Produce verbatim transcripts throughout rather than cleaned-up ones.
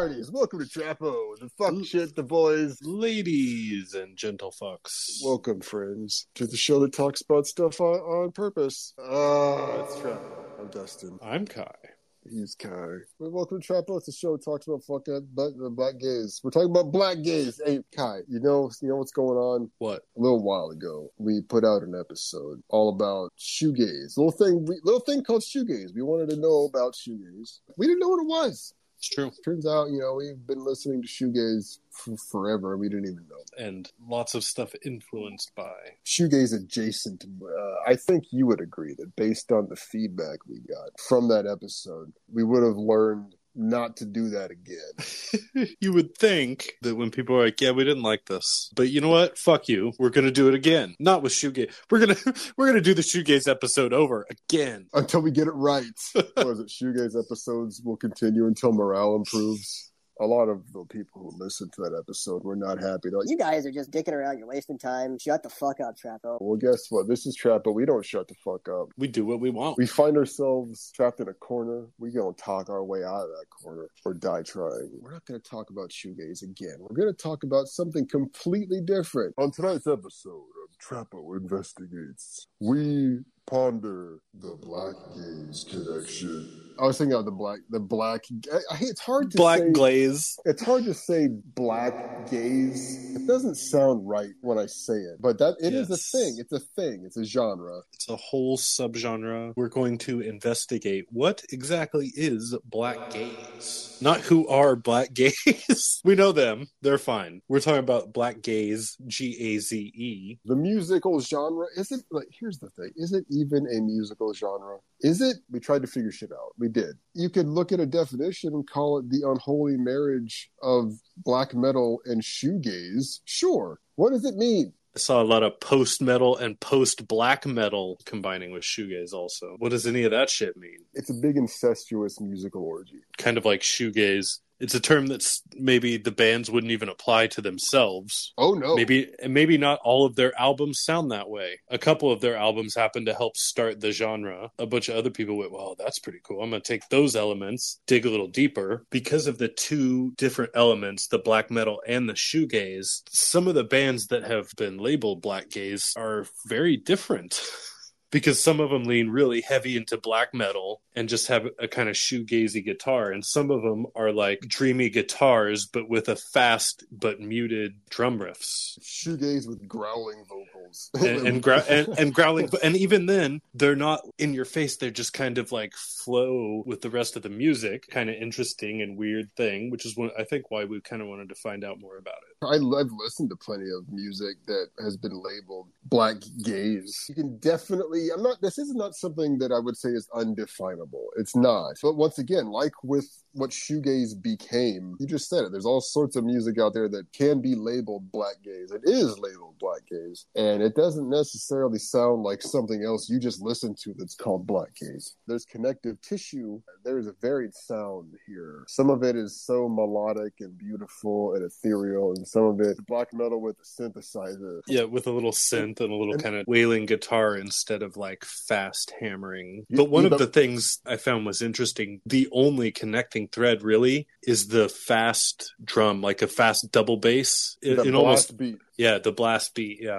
hearties. Welcome to Trapo, the fuck shit, the boys. Ladies and gentle fucks. Welcome, friends, to the show that talks about stuff on, on purpose. Ah, it's Trapo. I'm Dustin. I'm Kai. He's Kai. Well, welcome to Trapo. It's a show that talks about fucking but, uh, black gays. We're talking about black gays. Hey, Kai, you know, you know what's going on? What? A little while ago, we put out an episode all about shoegaze. Little thing, we, little thing called shoegaze. We wanted to know about shoegaze. We didn't know what it was. It's true. Turns out, you know, we've been listening to shoegaze for forever. We didn't even know. And lots of stuff influenced by shoegaze adjacent. Uh, I think you would agree that based on the feedback we got from that episode, we would have learned not to do that again. You would think that when people are like, yeah, we didn't like this, but you know what? Fuck you. We're going to do it again. Not with shoegaze. We're going to we're going to do the shoegaze episode over again. Until we get it right. What is it? Shoegaze episodes will continue until morale improves. A lot of the people who listened to that episode were not happy. They're like, you guys are just dicking around. You're wasting time. Shut the fuck up, Trapo. Well, guess what? This is Trapo. We don't shut the fuck up. We do what we want. We find ourselves trapped in a corner. We're going to talk our way out of that corner or die trying. We're not going to talk about shoegaze again. We're going to talk about something completely different. On tonight's episode of Trapo Investigates, we ponder the black gaze connection. I was thinking of the black, the black. I, I, it's hard to black say, glaze. It's hard to say black gaze. It doesn't sound right when I say it, but that it yes. is a thing. It's a thing. It's a genre. It's a whole subgenre. We're going to investigate what exactly is black gaze. Not who are black gays. We know them. They're fine. We're talking about black gaze, G A Z E. The musical genre isn't like. Here's the thing. Is it even a musical genre? Is it? We tried to figure shit out. We did. You could look at a definition and call it the unholy marriage of black metal and shoegaze. Sure. What does it mean? I saw a lot of post-metal and post-black metal combining with shoegaze also. What does any of that shit mean? It's a big incestuous musical orgy. Kind of like shoegaze. It's a term that's maybe the bands wouldn't even apply to themselves. Oh, no. Maybe maybe not all of their albums sound that way. A couple of their albums happen to help start the genre. A bunch of other people went, well, that's pretty cool. I'm going to take those elements, dig a little deeper. Because of the two different elements, the black metal and the shoegaze, some of the bands that have been labeled black gaze are very different. Because some of them lean really heavy into black metal and just have a kind of shoegazy guitar. And some of them are like dreamy guitars, but with a fast but muted drum riffs. Shoegaze with growling vocals. And, and, grou- and, and growling. And even then, they're not in your face. They're just kind of like flow with the rest of the music. Kind of interesting and weird thing, which is one, I think why we kind of wanted to find out more about it. I, I've listened to plenty of music that has been labeled black gaze. You can definitely... I'm not. This is not something that I would say is undefinable. It's not. But once again, like with what shoegaze became, you just said it. There's all sorts of music out there that can be labeled black gaze. It is labeled black gaze, and it doesn't necessarily sound like something else you just listened to that's called black gaze. There's connective tissue. There's a varied sound here. Some of it is so melodic and beautiful and ethereal, and some of it black metal with a synthesizer. Yeah, with a little synth and a little kind of wailing guitar instead of like fast hammering. But one of the things I found was interesting, the only connecting thread really is the fast drum, like a fast double bass. The in blast almost, beat. Yeah, the blast beat, yeah.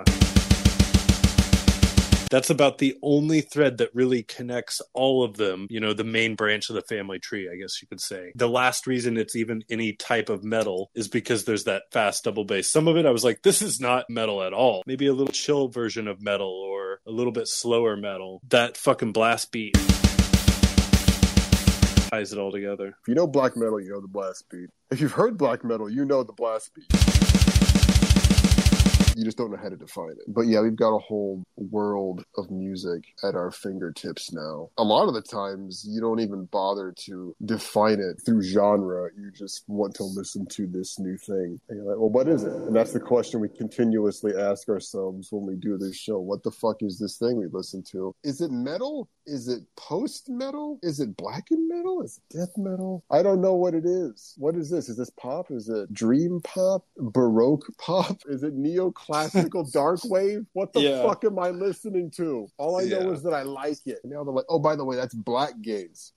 That's about the only thread that really connects all of them, you know, the main branch of the family tree, I guess you could say. The last reason it's even any type of metal is because there's that fast double bass. Some of it I was like, this is not metal at all. Maybe a little chill version of metal or a little bit slower metal. That fucking blast beat ties it all together. If you know black metal, you know the blast beat. If you've heard black metal, you know the blast beat. You just don't know how to define it. But yeah, we've got a whole world of music at our fingertips now. A lot of the times, you don't even bother to define it through genre. You just want to listen to this new thing. And you're like, well, what is it? And that's the question we continuously ask ourselves when we do this show. What the fuck is this thing we listen to? Is it metal? Is it post-metal? Is it black and metal? Is it death metal? I don't know what it is. What is this? Is this pop? Is it dream pop? Baroque pop? Is it neoclassical dark wave? What the yeah. fuck am I listening to? All I know yeah. is that I like it. And now they're like, oh, by the way, that's black gaze.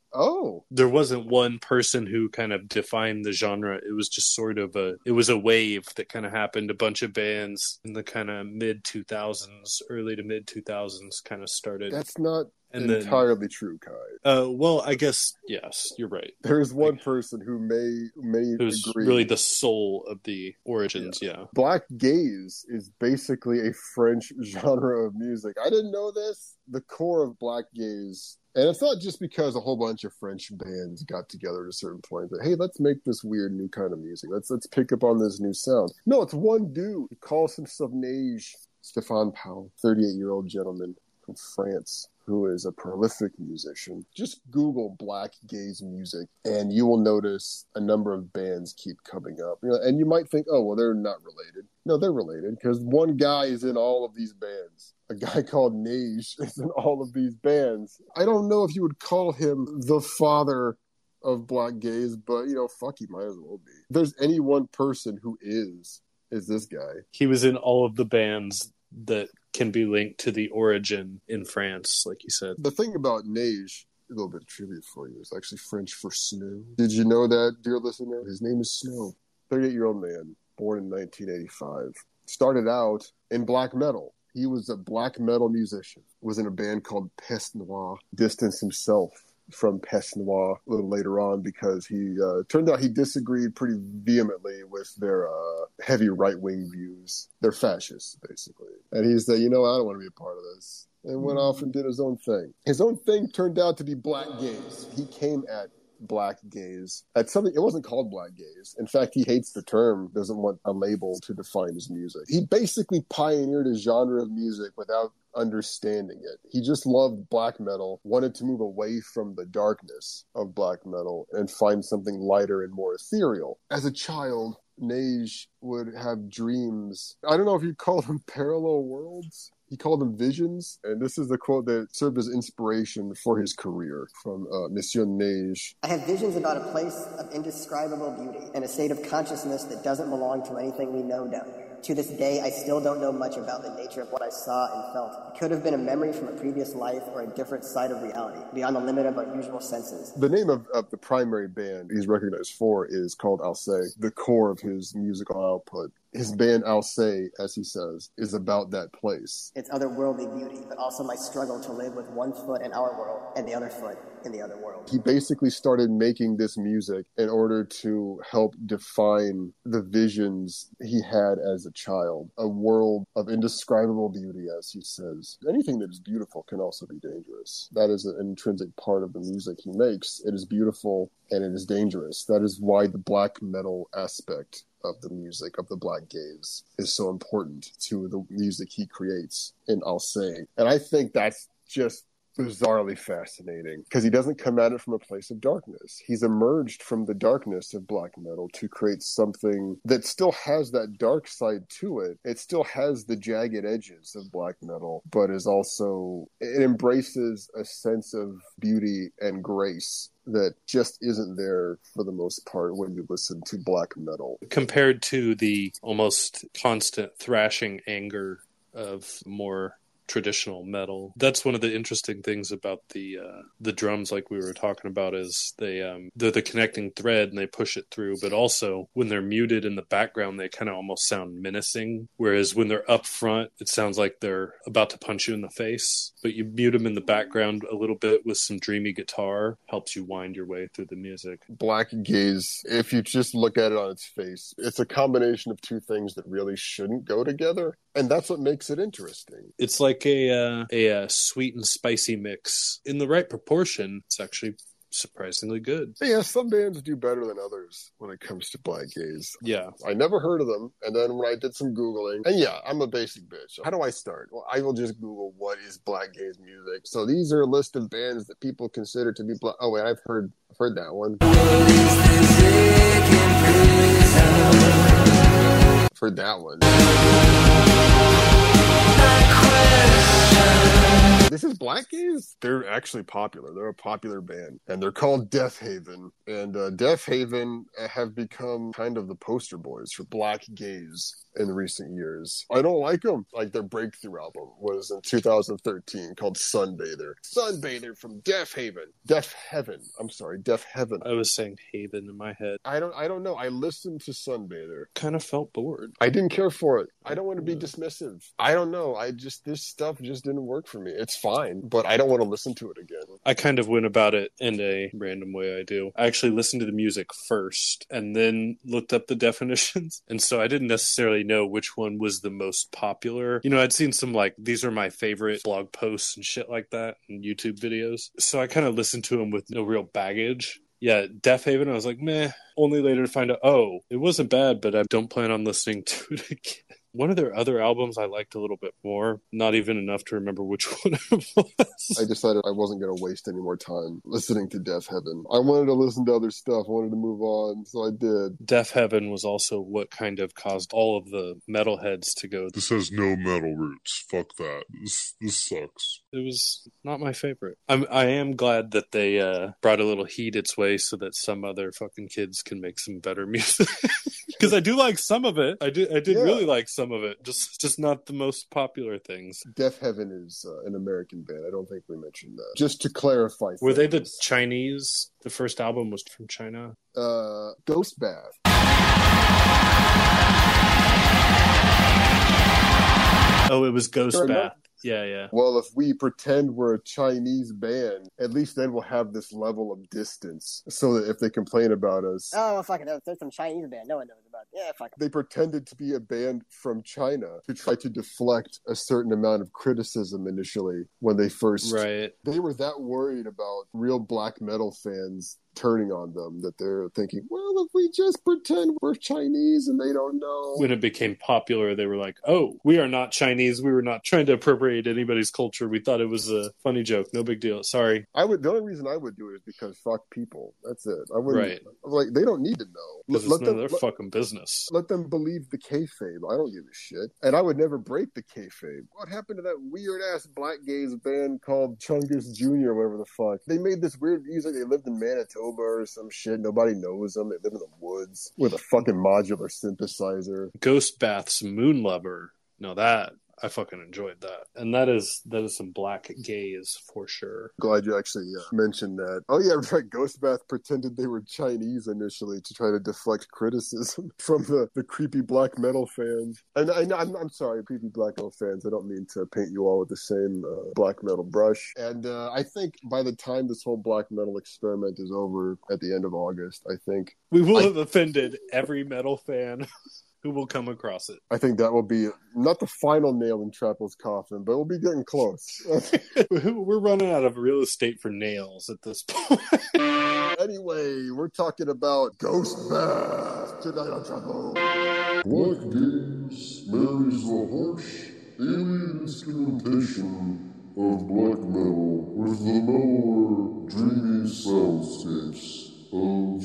Oh, There wasn't one person who kind of defined the genre. It was just sort of a, it was a wave that kind of happened. A bunch of bands in the kind of mid two thousands, early to mid two thousands kind of started. that's not And then- entirely true, Kai. Uh, well, I guess, yes, you're right. There is one person who may may It was agree. really the soul of the origins, yeah. Black gaze is basically a French genre of music. I didn't know this. The core of black gaze, and it's not just because a whole bunch of French bands got together at a certain point that, hey, let's make this weird new kind of music. Let's let's pick up on this new sound. No, it's one dude who calls himself Neige, Stéphane Powell, thirty-eight-year-old gentleman from France, who is a prolific musician. Just Google black gaze music, and you will notice a number of bands keep coming up. You know, and you might think, oh, well, they're not related. No, they're related, because one guy is in all of these bands. A guy called Neige is in all of these bands. I don't know if you would call him the father of black gaze, but, you know, fuck, he might as well be. If there's any one person who is, is this guy. He was in all of the bands that can be linked to the origin in France, like you said. The thing about Neige, a little bit of trivia for you, is actually French for snow. Did you know that, dear listener? His name is Snow. thirty-eight-year-old man, born in nineteen eighty-five. Started out in black metal. He was a black metal musician. Was in a band called Peste Noire. Distanced himself from Peste Noire a little later on because he uh, turned out he disagreed pretty vehemently with their uh, heavy right-wing views. They're fascists, basically. And he said, you know, I don't want to be a part of this. And went off and did his own thing. His own thing turned out to be black gaze. He came at black gaze at something. It wasn't called black gaze. In fact, he hates the term, doesn't want a label to define his music. He basically pioneered a genre of music without understanding it. He just loved black metal, wanted to move away from the darkness of black metal and find something lighter and more ethereal. As a child, Neige would have dreams. I don't know if you'd call them parallel worlds. He called them visions, and this is the quote that served as inspiration for his career from uh, Monsieur Neige. I have visions about a place of indescribable beauty and a state of consciousness that doesn't belong to anything we know down here. To this day, I still don't know much about the nature of what I saw and felt. It could have been a memory from a previous life or a different side of reality, beyond the limit of our usual senses. The name of, of the primary band he's recognized for is called Alcée, the core of his musical output. His band Alcée, as he says, is about that place. It's otherworldly beauty, but also my struggle to live with one foot in our world and the other foot in the other world. He basically started making this music in order to help define the visions he had as a child. A world of indescribable beauty, as he says. Anything that is beautiful can also be dangerous. That is an intrinsic part of the music he makes. It is beautiful and it is dangerous. That is why the black metal aspect of the music, of the black gaze, is so important to the music he creates in Alcée. And I think that's just bizarrely fascinating because he doesn't come at it from a place of darkness. He's emerged from the darkness of black metal to create something that still has that dark side to it. It still has the jagged edges of black metal, but is also, it embraces a sense of beauty and grace that just isn't there for the most part when you listen to black metal. Compared to the almost constant thrashing anger of more traditional metal. That's one of the interesting things about the uh, the drums, like we were talking about, is they um, they're the connecting thread and they push it through. But also when they're muted in the background, they kind of almost sound menacing. Whereas when they're up front, it sounds like they're about to punch you in the face. But you mute them in the background a little bit with some dreamy guitar, helps you wind your way through the music. Black gaze, if you just look at it on its face, it's a combination of two things that really shouldn't go together. And that's what makes it interesting. It's like a, uh, a a sweet and spicy mix. In the right proportion, it's actually surprisingly good. Yeah, some bands do better than others when it comes to black gaze. Yeah. I never heard of them. And then when I did some Googling, and yeah, I'm a basic bitch. How do I start? Well, I will just Google what is black gaze music. So these are a list of bands that people consider to be black. Oh, wait, I've heard, I've heard that one. I've heard that one. This is black Black Gaze, they're actually popular. They're a popular band, and they're called Deafheaven. And uh, Deafheaven have become kind of the poster boys for Black Gaze in recent years. I don't like them. Like, their breakthrough album was in two thousand thirteen called Sunbather. Sunbather from Deafheaven. Deafheaven. I'm sorry, Deafheaven. I was saying Haven in my head. I don't I don't know. I listened to Sunbather. Kind of felt bored. I didn't care for it. I don't want to be dismissive. I don't know. I just, this stuff just didn't work for me. It's fine, but I don't want to listen to it again. I kind of went about it in a random way I do. I actually listened to the music first and then looked up the definitions. And so I didn't necessarily know which one was the most popular. You know, I'd seen some like, these are my favorite blog posts and shit like that and YouTube videos. So I kind of listened to them with no real baggage. Yeah, Deafheaven, I was like, meh. Only later to find out, oh, it wasn't bad, but I don't plan on listening to it again. One of their other albums I liked a little bit more. Not even enough to remember which one it was. I decided I wasn't going to waste any more time listening to Deafheaven. I wanted to listen to other stuff. I wanted to move on, so I did. Deafheaven was also what kind of caused all of the metalheads to go, this has no metal roots. Fuck that. This this sucks. It was not my favorite. I'm, I am glad that they uh, brought a little heat its way so that some other fucking kids can make some better music. Because I do like some of it. I did I did yeah. really like some of it. Just just not the most popular things. Deafheaven is uh, an American band. I don't think we mentioned that. Just to clarify. Were things. they the Chinese? The first album was from China? Uh, Ghost Bath. Oh, it was Ghost Bath. Yeah, yeah. Well, if we pretend we're a Chinese band, at least then we'll have this level of distance. So that if they complain about us... Oh, well, fuck it. There's some Chinese band no one knows about. Yeah, fuck it. They pretended to be a band from China to try to deflect a certain amount of criticism initially when they first... Right. They were that worried about real black metal fans turning on them that they're thinking, well, if we just pretend we're Chinese and they don't know. When it became popular, they were like, oh, we are not Chinese. We were not trying to appropriate anybody's culture. We thought it was a funny joke. No big deal. Sorry. I would. The only reason I would do it is because fuck people. That's it. I wouldn't. Right. Like, they don't need to know. Because it's none of their let, fucking business. Let them believe the kayfabe. I don't give a shit. And I would never break the kayfabe. What happened to that weird-ass black gaze band called Chungus Junior or whatever the fuck? They made this weird music. They lived in Manitoba or some shit. Nobody knows them. They live in the woods with a fucking modular synthesizer. Ghost Bath's Moon Lover. No, that I fucking enjoyed that. And that is that is some black gaze for sure. Glad you actually uh, mentioned that. Oh yeah, right. Ghost Bath pretended they were Chinese initially to try to deflect criticism from the, the creepy black metal fans. And I, I'm, I'm sorry, creepy black metal fans. I don't mean to paint you all with the same uh, black metal brush. And uh, I think by the time this whole black metal experiment is over at the end of August, I think... We will I, have offended every metal fan who will come across it. I think that will be not the final nail in Trapple's coffin, but we'll be getting close. We're running out of real estate for nails at this point. Anyway, we're talking about Ghost Bath tonight on Trapple. Black Gaze marries the harsh alien instrumentation of black metal with the mellower, dreamy soundscapes of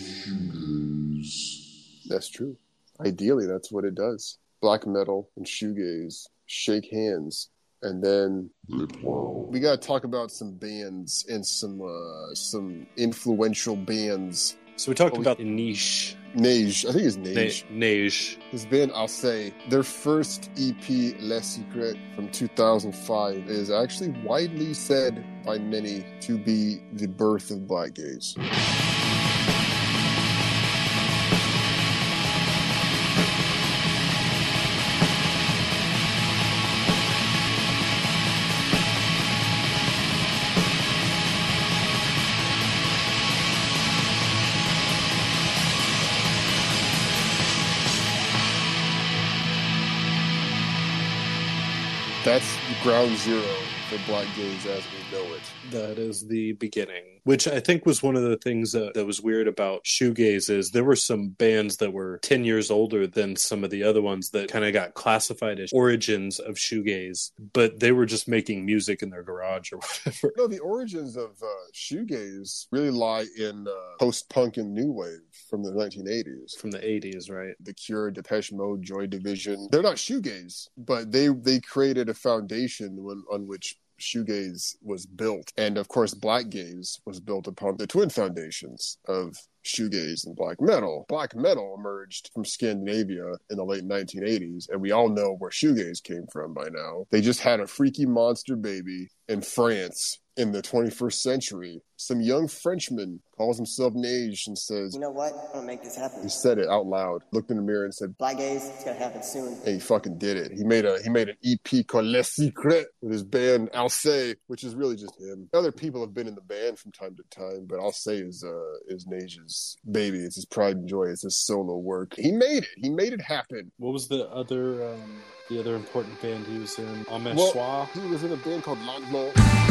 shoegaze. That's true. Ideally, that's what it does. Black metal and shoegaze shake hands, and then we gotta talk about some bands and some uh, some influential bands. So we talked oh, about Niche. Neige, I think it's Neige. Neige. This band, I'll say, their first E P, Les Secrets, from two thousand five, is actually widely said by many to be the birth of black gaze. That's ground zero for black gaze as we know it. That is the beginning, which I think was one of the things that, that was weird about shoegaze is there were some bands that were ten years older than some of the other ones that kind of got classified as origins of shoegaze, but they were just making music in their garage or whatever. No, the origins of uh, shoegaze really lie in uh, post-punk and new wave from the nineteen eighties. From the eighties, right? The Cure, Depeche Mode, Joy Division. They're not shoegaze, but they, they created a foundation when, on which shoegaze was built. And of course, black gaze was built upon the twin foundations of shoegaze and black metal. Black metal emerged from Scandinavia in the late nineteen eighties, and we all know where shoegaze came from by now. They just had a freaky monster baby in France in the twenty-first century. Some young Frenchman calls himself Neige and says, "You know what? I'm gonna make this happen." He said it out loud, looked in the mirror and said, "Black gaze, it's gonna happen soon." And he fucking did it. He made a he made an E P called Les Secrets with his band Alcé, which is really just him. Other people have been in the band from time to time, but Alcé is uh is Neige's baby. It's his pride and joy. It's his solo work. He made it. He made it happen. What was the other um, the other important band he was in? Ame Well, Soir? he was in a band called Landlo.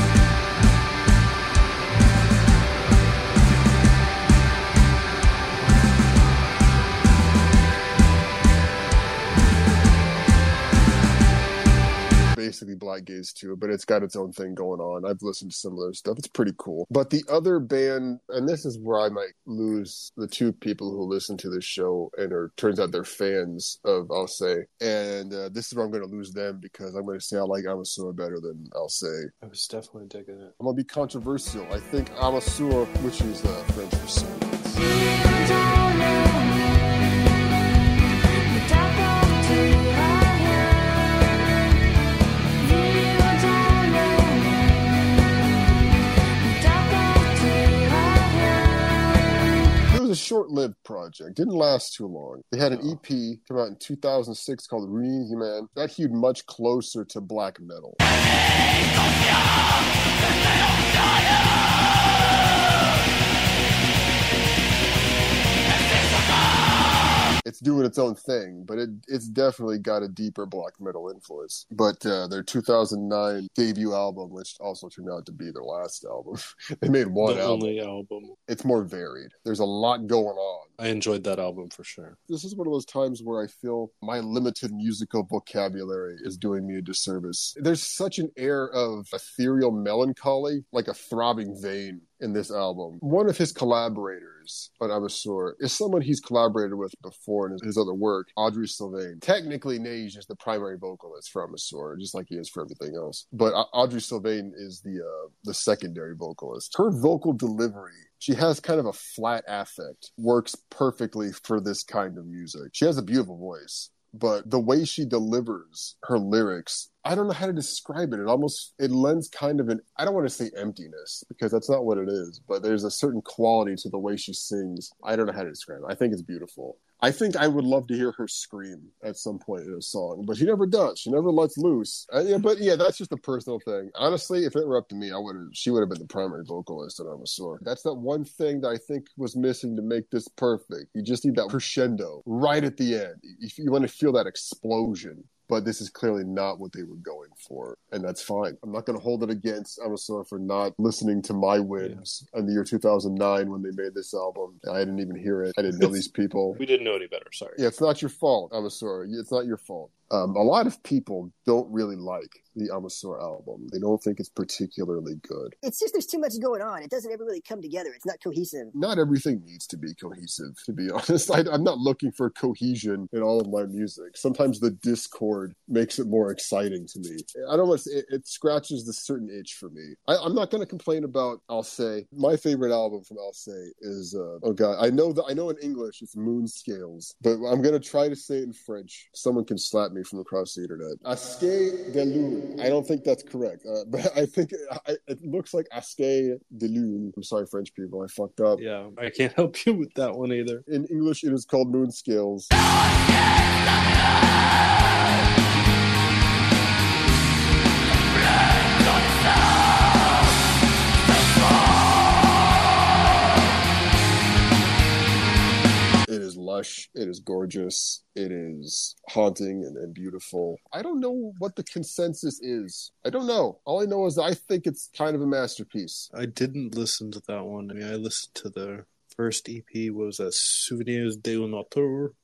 Basically black gaze too, but it's got its own thing going on. I've listened to some of their stuff. It's pretty cool. But the other band, and this is where I might lose the two people who listen to this show and are turns out they're fans of Alcé. And uh, this is where I'm going to lose them because I'm going to say I like Amasur better than Alcé. I was definitely digging it. I'm going to be controversial. I think Amasur, which is uh, French for silence. A short-lived project. Didn't last too long. They had an E P come out in two thousand six called Ruin Human. That hewed much closer to black metal. It's doing its own thing, but it it's definitely got a deeper black metal influence. But uh, their two thousand nine debut album, which also turned out to be their last album, they made one the album. only album. It's more varied. There's a lot going on. I enjoyed that album for sure. This is one of those times where I feel my limited musical vocabulary is doing me a disservice. There's such an air of ethereal melancholy, like a throbbing vein in this album. One of his collaborators on Amasur is someone he's collaborated with before in his, his other work, Audrey Sylvain. Technically, Neige is the primary vocalist for Amasur, just like he is for everything else. But uh, Audrey Sylvain is the uh, the secondary vocalist. Her vocal delivery, she has kind of a flat affect, works perfectly for this kind of music. She has a beautiful voice, but the way she delivers her lyrics, I don't know how to describe it. It almost, it lends kind of an, I don't want to say emptiness because that's not what it is, but there's a certain quality to the way she sings. I don't know how to describe it. I think it's beautiful. I think I would love to hear her scream at some point in a song, but she never does. She never lets loose. Uh, yeah, but yeah, that's just a personal thing. Honestly, if it were up to me, I would have. She would have been the primary vocalist on Amasur. That's that one thing that I think was missing to make this perfect. You just need that crescendo right at the end. If you want to feel that explosion. But this is clearly not what they were going for, and that's fine. I'm not going to hold it against Amasur for not listening to my whims yeah. in the year two thousand nine when they made this album. I didn't even hear it. I didn't know these people. We didn't know any better, sorry. Yeah, it's not your fault, Amasur. It's not your fault. Um, a lot of people don't really like the Amasur album. They don't think it's particularly good. It's just there's too much going on. It doesn't ever really come together. It's not cohesive. Not everything needs to be cohesive, to be honest. I, I'm not looking for cohesion in all of my music. Sometimes the discord makes it more exciting to me. I don't want to say, it, it scratches the certain itch for me. I, I'm not going to complain about Alcé. My favorite album from Alcé is, uh, oh God, I know that I know in English it's Moonscales, but I'm going to try to say it in French. Someone can slap me from across the internet. Asque de Lune. I don't think that's correct, uh, but I think it, I, it looks like Asque de Lune. I'm sorry, French people. I fucked up. Yeah, I can't help you with that one either. In English, it is called Moonscales. It is lush. It is gorgeous. It is haunting and, and beautiful. I don't know what the consensus is. I don't know. All I know is I think it's kind of a masterpiece. I didn't listen to that one. I mean, I listened to the first E P. What was that? Souvenirs d'un Auteur.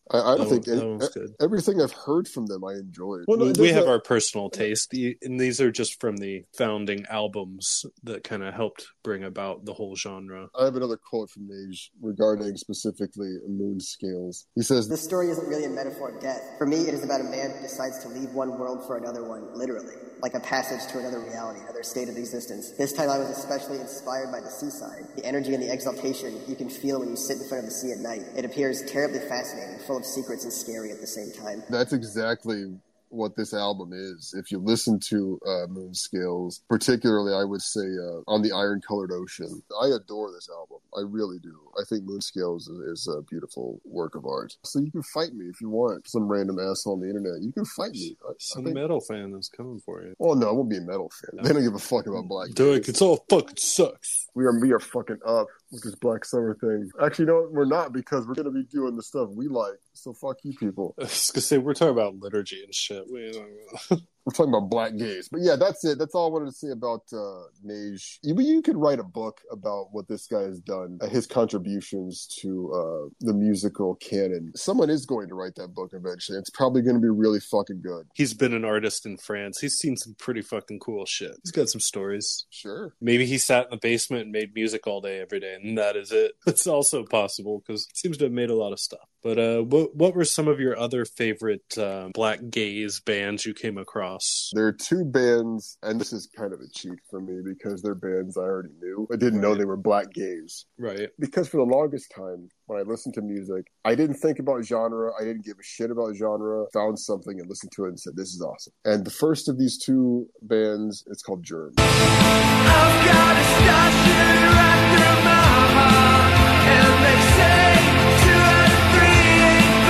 I, I don't That think one- that any- one's good. everything I've heard from them I enjoyed. Well, no, we, there's we have a- our personal taste, The- and these are just from the founding albums that kind of helped bring about the whole genre. I have another quote from Nage regarding specifically moon scales. He says, This story isn't really a metaphor of death. For me, it is about a man who decides to leave one world for another one, literally. Like a passage to another reality, another state of existence. This time I was especially inspired by the seaside. The energy and the exaltation you can feel when you sit in front of the sea at night. It appears terribly fascinating, full of secrets and scary at the same time. that's exactly what this album is. If you listen to uh, Moon Scales, particularly, I would say uh, On the Iron Colored Ocean, I adore this album. I really do. I think Moon Scales is, is a beautiful work of art. So you can fight me if you want. Some random asshole on the internet. You can fight me. I, Some I think, metal fan is coming for you. well, no, I won't be a metal fan. They don't give a fuck about black Doug, gays. it's all fucking sucks. We are, we are fucking up with this Black Summer thing. Actually, no, we're not, because we're going to be doing the stuff we like. So fuck you people. I was gonna say, we're talking about liturgy and shit. We don't We're talking about black gays. But yeah, that's it. That's all I wanted to say about uh, Nage. You, you could write a book about what this guy has done, uh, his contributions to uh, the musical canon. Someone is going to write that book eventually. It's probably going to be really fucking good. He's been an artist in France. He's seen some pretty fucking cool shit. He's got some stories. Sure. Maybe he sat in the basement and made music all day, every day, and that is it. It's also possible, because he seems to have made a lot of stuff. But uh, what what were some of your other favorite uh, black gaze bands you came across? There are two bands, and this is kind of a cheat for me because they're bands I already knew. I didn't know Right. they were black gays. Right. Because for the longest time, when I listened to music, I didn't think about genre. I didn't give a shit about genre. Found something and listened to it and said, this is awesome. And the first of these two bands, it's called Germ. I've got a star shooting right through my heart, and they say two out of three ain't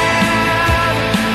bad.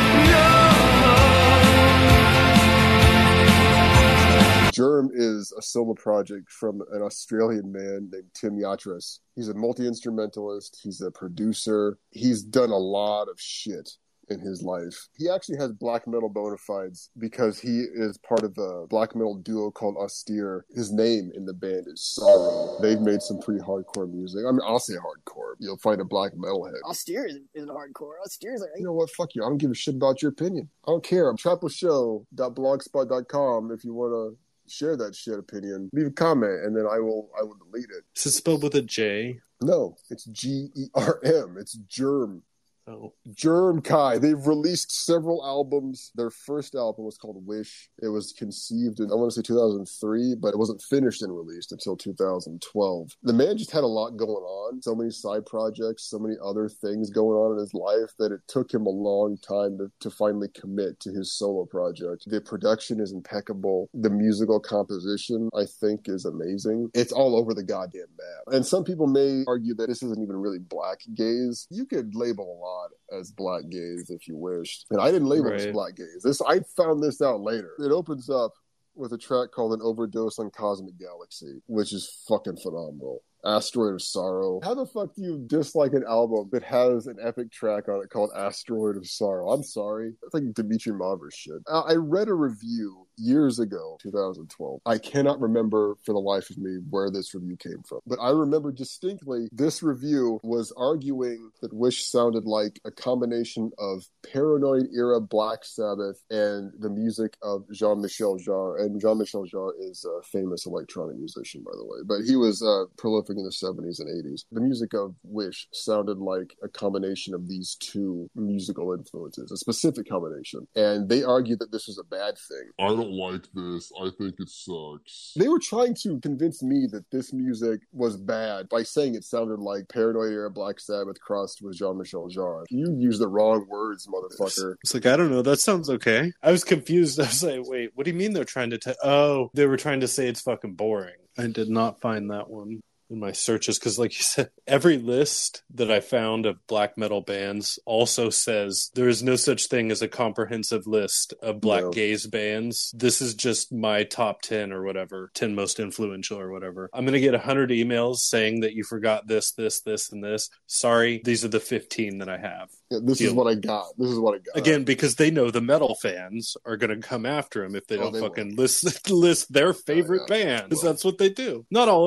No. Germ is a solo project from an Australian man named Tim Yatras. He's a multi-instrumentalist. He's a producer. He's done a lot of shit in his life. He actually has black metal bona fides because he is part of a black metal duo called Austere. His name in the band is Sorrow. They've made some pretty hardcore music. I mean, I'll say hardcore. You'll find a black metalhead. Austere isn't, isn't hardcore. Austere is like, You know what? Fuck you. I don't give a shit about your opinion. I don't care. trapple show dot blogspot dot com if you want to share that shit opinion. Leave a comment and then I will I will delete it. Is it spelled with a J? No, it's G E R M. It's Germ. Oh. Germ Kai. They've released several albums. Their first album was called Wish. It was conceived in, I want to say two thousand three, but it wasn't finished and released until two thousand twelve. The man just had a lot going on. So many side projects, so many other things going on in his life that it took him a long time to, to finally commit to his solo project. The production is impeccable. The musical composition, I think, is amazing. It's all over the goddamn map. And some people may argue that this isn't even really black gaze. You could label a lot as black gaze if you wished. And I didn't label Right. this black gaze. This I found this out later. It opens up with a track called An Overdose on Cosmic Galaxy, which is fucking phenomenal. Asteroid of Sorrow. How the fuck do you dislike an album that has an epic track on it called Asteroid of Sorrow? I'm sorry. That's like Dimitri Mavers shit. Uh, I read a review years ago, two thousand twelve. I cannot remember for the life of me where this review came from. But I remember distinctly this review was arguing that Wish sounded like a combination of Paranoid era Black Sabbath and the music of Jean-Michel Jarre. And Jean-Michel Jarre is a famous electronic musician, by the way. But he was uh, prolific in the seventies and eighties. The music of Wish sounded like a combination of these two musical influences, a specific combination. And they argued that this was a bad thing. I don't like this. I think it sucks. They were trying to convince me that this music was bad by saying it sounded like Paranoid era Black Sabbath crossed with Jean-Michel Jarre. You used the wrong words, motherfucker. It's like, I don't know. That sounds okay. I was confused. I was like, wait, what do you mean they're trying to tell? Oh, they were trying to say it's fucking boring. I did not find that one in my searches because, like you said, every list that I found of black metal bands also says there is no such thing as a comprehensive list of black No. gaze bands. This is just my top ten or whatever, ten most influential or whatever. I'm going to get one hundred emails saying that you forgot this, this, this, and this. Sorry, these are the fifteen that I have. Yeah, this is Deal. what I got. This is what I got. Again, because they know the metal fans are going to come after him if they Oh, don't they fucking list list their favorite yeah. band. Because Well. that's what they do. Not all of them.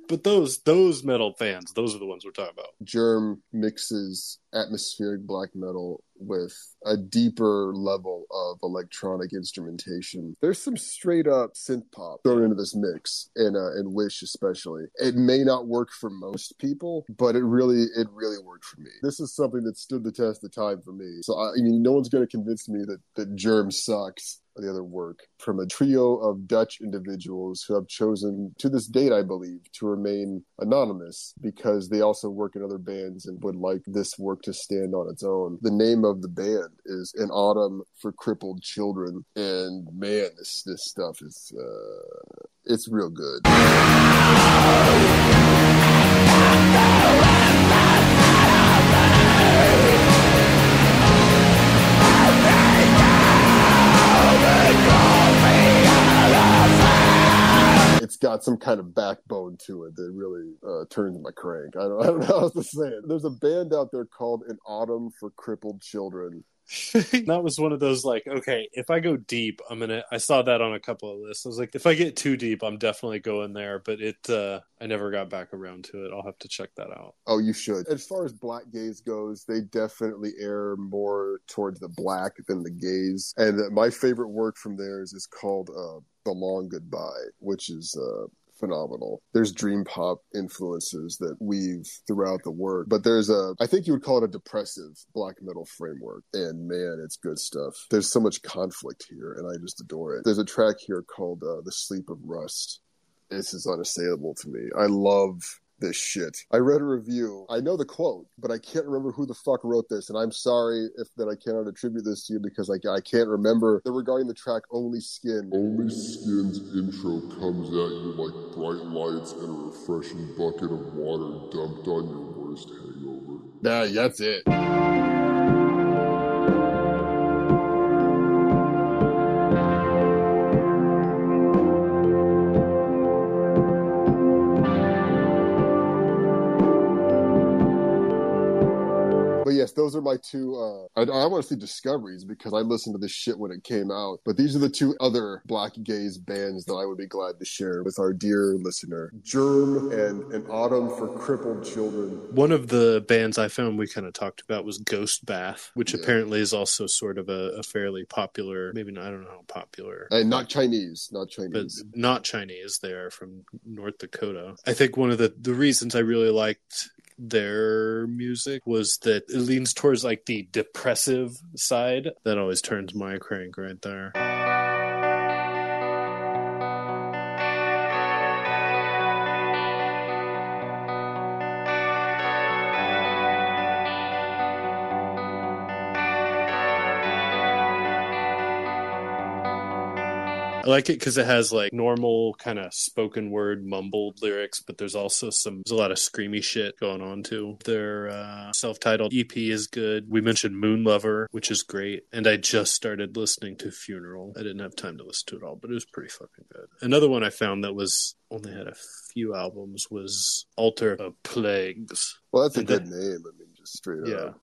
But those those metal fans, those are the ones we're talking about. Germ mixes atmospheric black metal with a deeper level of electronic instrumentation. There's some straight up synth pop thrown into this mix, and uh, and Wish especially. It may not work for most people, but it really it really worked for me. This is something that stood the test of time for me. So I, I mean, no one's going to convince me that that Germ sucks. The other work from a trio of Dutch individuals who have chosen, to this date, I believe, to remain anonymous because they also work in other bands and would like this work to stand on its own. The name of the band is An Autumn for Crippled Children, and man, this this stuff is uh, it's real good. It's got some kind of backbone to it that really uh, turns my crank. I don't, I don't know how else to say it. There's a band out there called An Autumn for Crippled Children. That was one of those, like, okay, if I go deep, I'm gonna. I saw that on a couple of lists. I was like, if I get too deep, I'm definitely going there. But it, uh, I never got back around to it. I'll have to check that out. Oh, you should. As far as black gaze goes, they definitely err more towards the black than the gaze. And my favorite work from theirs is called uh, The Long Goodbye, which is uh, phenomenal. There's dream pop influences that weave throughout the work, but there's a, I think you would call it a depressive black metal framework, and man, it's good stuff. There's so much conflict here, and I just adore it. There's a track here called uh, The Sleep of Rust. This is unassailable to me. I love this shit. I read a review. I know the quote, but I can't remember who the fuck wrote this, and I'm sorry if that I cannot attribute this to you because I, I can't remember. They're regarding the track Only Skin. Only Skin's intro comes at you like bright lights and a refreshing bucket of water dumped on your worst hangover. Nah, that's it. But yes, those are my two, uh, I, I want to say discoveries because I listened to this shit when it came out. But these are the two other black gaze bands that I would be glad to share with our dear listener. Germ and An Autumn for Crippled Children. One of the bands I found we kind of talked about was Ghost Bath, which Yeah. apparently is also sort of a, a fairly popular, maybe not, I don't know how popular. And not Chinese, not But Chinese. not Chinese. They are from North Dakota. I think one of the, the reasons I really liked their music was that it leans towards like the depressive side. That always turns my crank right there. I like it because it has like normal kind of spoken word mumbled lyrics, but there's also some, there's a lot of screamy shit going on too. Their uh, self-titled E P is good. We mentioned Moon Lover, which is great. And I just started listening to Funeral. I didn't have time to listen to it all, but it was pretty fucking good. Another one I found that was only had a few albums was Altar of Plagues. Well, that's a and good then- name. I mean, just straight Yeah. up.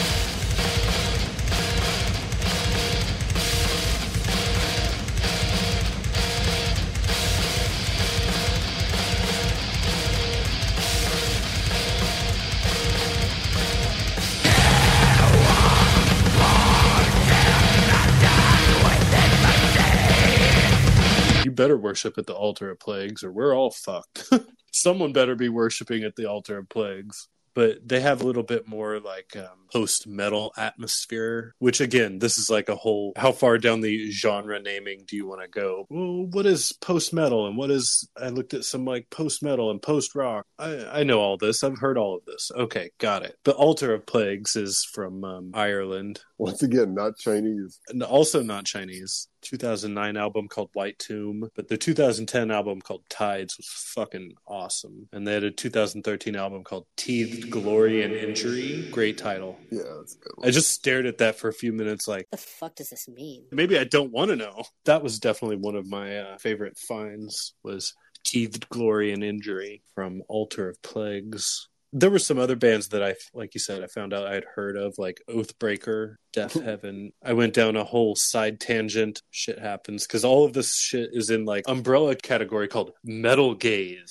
You better worship at the Altar of Plagues or we're all fucked. Someone better be worshiping at the Altar of Plagues. But they have a little bit more like um, post-metal atmosphere, which again, this is like a whole, how far down the genre naming do you want to go? Well, what is post-metal and what is, I looked at some like post-metal and post-rock. I, I know all this. I've heard all of this. Okay, got it. The Altar of Plagues is from um, Ireland. Once again, not Chinese. And also not Chinese. two thousand nine album called White Tomb, but the two thousand ten album called Tides was fucking awesome. And they had a two thousand thirteen album called Teethed Glory and Injury. Great title. Yeah, that's a good one. I just stared at that for a few minutes like, The fuck does this mean? maybe I don't want to know. That was definitely one of my uh, favorite finds was Teethed Glory and Injury from Altar of Plagues. There were some other bands that I, like you said, I found out I had heard of, like Oathbreaker, Death Heaven. I went down a whole side tangent. Shit happens because all of this shit is in like umbrella category called metal gaze.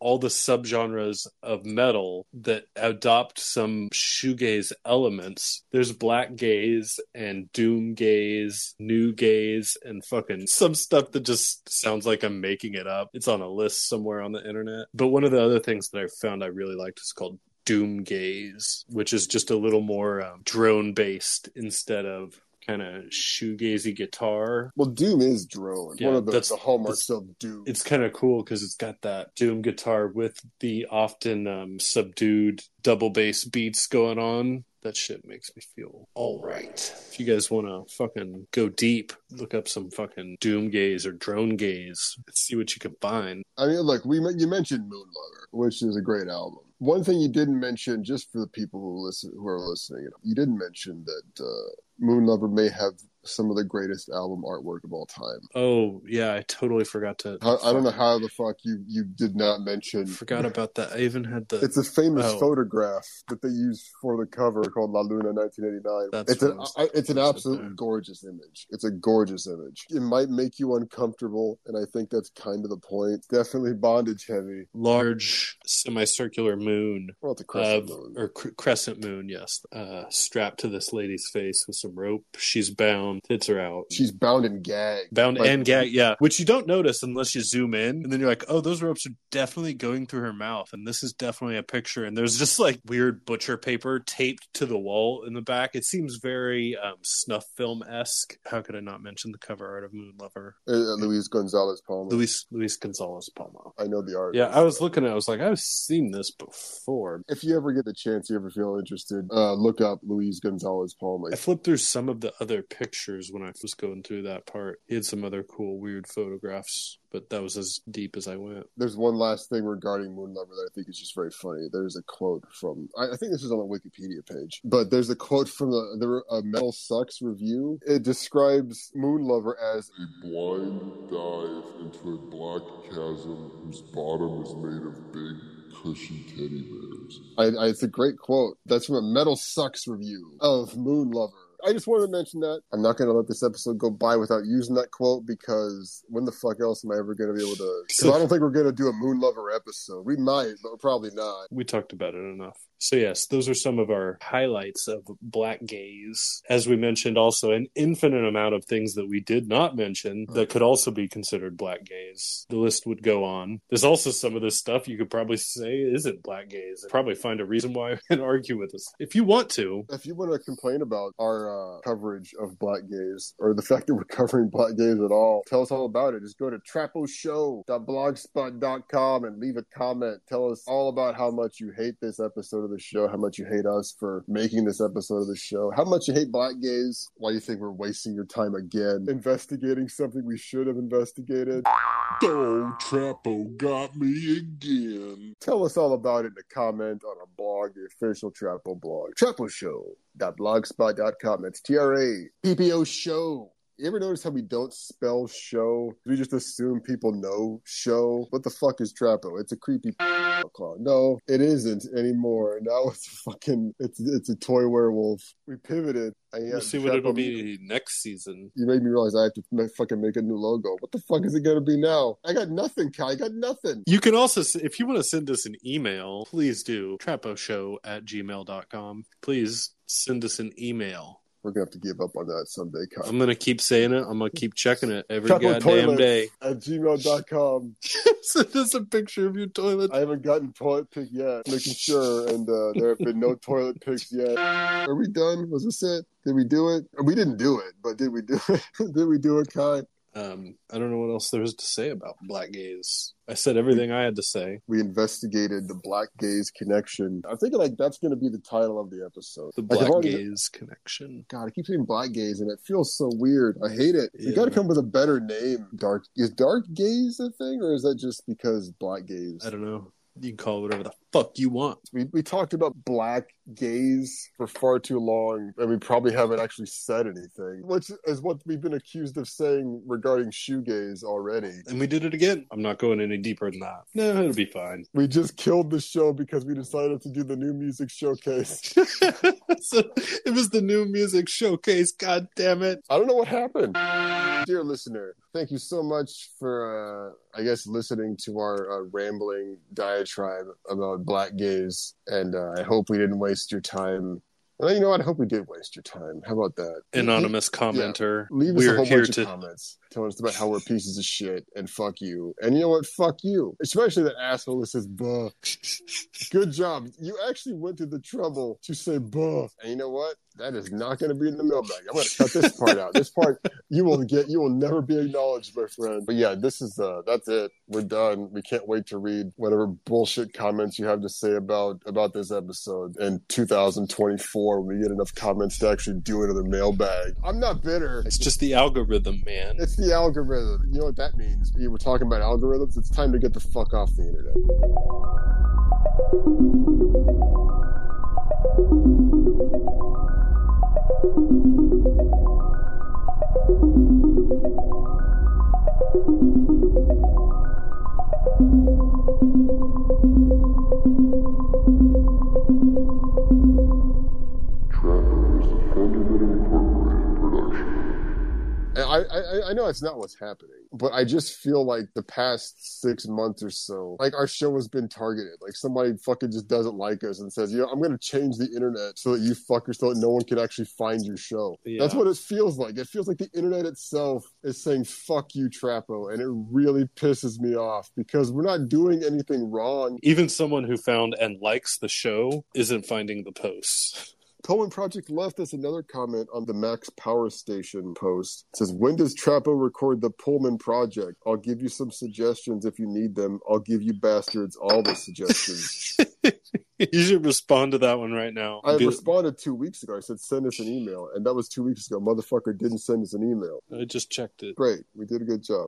all the subgenres of metal that adopt some shoegaze elements. There's black gaze and doom gaze, new gaze, and fucking some stuff that just sounds like I'm making it up. It's on a list somewhere on the internet. But one of the other things that I found I really liked is called doom gaze, which is just a little more um, drone based instead of kind of shoegazy guitar. Well, doom is drone. Yeah, One of the, that's- the hallmarks that's- of doom. It's kind of cool because it's got that doom guitar with the often um, subdued double bass beats going on. That shit makes me feel all right. If you guys want to fucking go deep, look up some fucking doom gaze or drone gaze. See what you can find. I mean, look, we you mentioned Moonlover, which is a great album. One thing you didn't mention, just for the people who listen, who are listening, you didn't mention that uh, Moonlover may have some of the greatest album artwork of all time. Oh, yeah, I totally forgot to... I, I don't know how the fuck you, you did not mention... Forgot about that. I even had the... It's a famous Oh. photograph that they used for the cover called La Luna nineteen eighty-nine. That's It's an, what I was- I- it's an that's absolutely okay. gorgeous image. It's a gorgeous image. It might make you uncomfortable, and I think that's kind of the point. Definitely bondage heavy. large semicircular moon. Well, it's a crescent Uh, moon. or cr- crescent moon, yes. Uh, strapped to this lady's face with some rope. She's bound. Tits are out. She's bound and gagged. Bound Like- and gag, yeah. Which you don't notice unless you zoom in, and then you're like, "Oh, those ropes are definitely going through her mouth." And this is definitely a picture. And there's just like weird butcher paper taped to the wall in the back. It seems very um, snuff film esque. How could I not mention the cover art of Moon Lover? Uh, Luis Gonzalez Palma. Luis Luis Gonzalez Palma. I know the art. Yeah, I was looking at. it, I was like, I've seen this before. If you ever get the chance, you ever feel interested, uh, look up Luis Gonzalez Palma. I flipped through some of the other pictures when I was going through that part. He had some other cool, weird photographs, but that was as deep as I went. There's one last thing regarding Moon Lover that I think is just very funny. There's a quote from, I, I think this is on the Wikipedia page, but there's a quote from the, the uh, Metal Sucks review. It describes Moon Lover as A blind dive into a black chasm whose bottom is made of big, cushy teddy bears. I, I, it's a great quote. That's from a Metal Sucks review of Moon Lover. I just wanted to mention that. I'm not going to let this episode go by without using that quote because when the fuck else am I ever going to be able to... Because I don't think we're going to do a Moon Lover episode. We might, but probably not. We talked about it enough. So yes, those are some of our highlights of Black Gaze. As we mentioned, also an infinite amount of things that we did not mention that could also be considered Black Gaze. The list would go on. There's also some of this stuff you could probably say isn't Black Gaze. Probably find a reason why and argue with us. If you want to. If you want to complain about our uh, coverage of Black Gaze or the fact that we're covering Black Gaze at all, tell us all about it. Just go to trapo show dot blogspot dot com and leave a comment. Tell us all about how much you hate this episode of the show, how much you hate us for making this episode of the show, how much you hate Black Gaze, why you think we're wasting your time again investigating something we should have investigated. Oh, Trapo got me again. Tell us all about it in a comment on our blog, the official Trapo blog, trapo show dot blogspot dot com. That's T R A P P O show. You ever notice how we don't spell show? We just assume people know show. What the fuck is Trapo? It's a creepy clown. No, it isn't anymore. Now it's a fucking, it's it's a toy werewolf. We pivoted. I We'll see what it'll be next season. You made me realize I have to make, fucking make a new logo. What the fuck is it going to be now? I got nothing, Kai. I got nothing. You can also, if you want to send us an email, please do. traposhow at gmail dot com. Please send us an email. We're going to have to give up on that someday, Kai. I'm going to keep saying it. I'm going to keep checking it every Trapo goddamn toilets day. at gmail dot com. Send us a picture of your toilet. I haven't gotten toilet pick yet, making sure, and uh, there have been no toilet picks yet. Are we done? Was this it? Did we do it? We didn't do it, but did we do it? Did we do it, Kai? Um, I don't know what else there is to say about Black Gaze. I said everything I had to say. We investigated the Black Gaze connection. I'm thinking like that's going to be the title of the episode. The Like, Black I've already- Gaze connection. God, I keep saying Black Gaze, and it feels so weird. I hate it. You Yeah. got to come with a better name. Dark is Dark Gaze a thing, or is that just because Black Gaze? I don't know. You can call it whatever the fuck you want. We we talked about Black gaze for far too long, and we probably haven't actually said anything, which is what we've been accused of saying regarding shoegaze already. And we did it again. I'm not going any deeper than that. No, it'll be fine. We just killed the show because we decided to do the new music showcase. So it was the new music showcase. God damn it. I don't know what happened. Dear listener, thank you so much for, uh, I guess, listening to our uh, rambling diatribe about black gaze. And uh, I hope we didn't waste your time. Well, you know what? I hope we did waste your time. How about that? Anonymous commenter. Yeah. Leave us We're a whole here bunch to... of comments telling us about how we're pieces of shit and fuck you. And you know what? Fuck you. Especially that asshole that says buh. Good job. You actually went to the trouble to say buh. And you know what? That is not going to be in the mailbag. I'm going to cut this part out. This part you will get. You will never be acknowledged, my friend. But yeah, this is uh, that's it. We're done. We can't wait to read whatever bullshit comments you have to say about about this episode in two thousand twenty-four when we get enough comments to actually do another mailbag. I'm not bitter. It's just the algorithm, man. It's the algorithm. You know what that means? We're talking about algorithms. It's time to get the fuck off the internet. I, I, I know it's not what's happening, but I just feel like the past six months or so, like our show has been targeted. Like somebody fucking just doesn't like us and says, you know, I'm going to change the internet so that you fuckers, so that no one can actually find your show. Yeah. That's what it feels like. It feels like the internet itself is saying, fuck you, Trapo. And it really pisses me off because we're not doing anything wrong. Even someone who found and likes the show isn't finding the posts. Pullman Project left us another comment on the Max Power Station post. It says, when does Trapo record the Pullman Project? I'll give you some suggestions if you need them. I'll give you bastards all the suggestions. You should respond to that one right now. I Be- responded two weeks ago. I said, send us an email. And that was two weeks ago. Motherfucker didn't send us an email. I just checked it. Great. We did a good job.